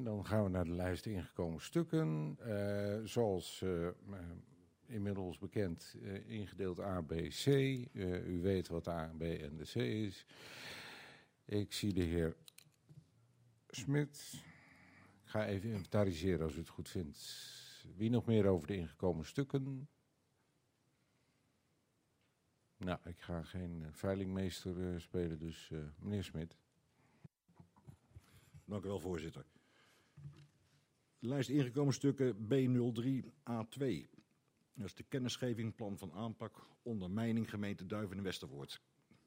dan gaan we naar de lijst ingekomen stukken. Zoals inmiddels bekend, ingedeeld A, B, C. U weet wat de A, B en de C is. Ik zie de heer Smit. Ik ga even inventariseren als u het goed vindt. Wie nog meer over de ingekomen stukken? Nou, ik ga geen veilingmeester spelen, dus meneer Smit. Dank u wel, voorzitter. Lijst ingekomen stukken B03A2. Dat is de kennisgeving plan van aanpak ondermijning gemeente Duiven en Westervoort.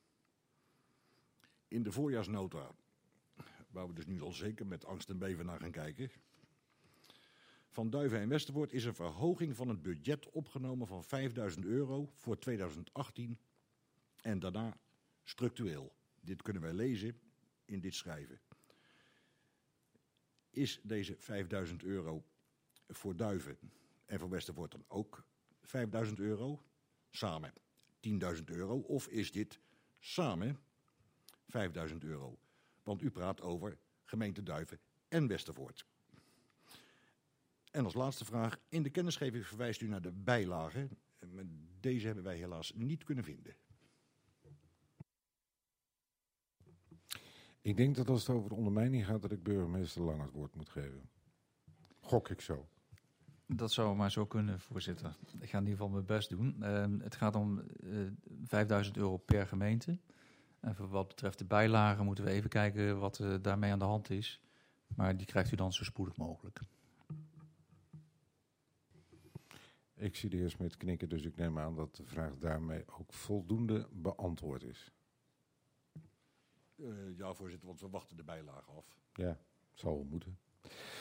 In de voorjaarsnota, waar we dus nu al zeker met angst en beven naar gaan kijken, van Duiven en Westervoort is een verhoging van het budget opgenomen van €5.000 voor 2018 en daarna structureel. Dit kunnen wij lezen in dit schrijven. Is deze €5.000 voor Duiven en voor Westervoort dan ook €5.000 samen €10.000 of is dit samen €5.000? Want u praat over gemeente Duiven en Westervoort. En als laatste vraag, in de kennisgeving verwijst u naar de bijlagen. Deze hebben wij helaas niet kunnen vinden. Ik denk dat als het over de ondermijning gaat, dat ik burgemeester Lang het woord moet geven. Gok ik zo. Dat zou maar zo kunnen, voorzitter. Ik ga in ieder geval mijn best doen. Het gaat om €5.000 per gemeente. En voor wat betreft de bijlagen moeten we even kijken wat daarmee aan de hand is. Maar die krijgt u dan zo spoedig mogelijk. Ik zie de heer Smit knikken, dus ik neem aan dat de vraag daarmee ook voldoende beantwoord is. Ja, voorzitter, want we wachten de bijlagen af. Ja, zal wel moeten.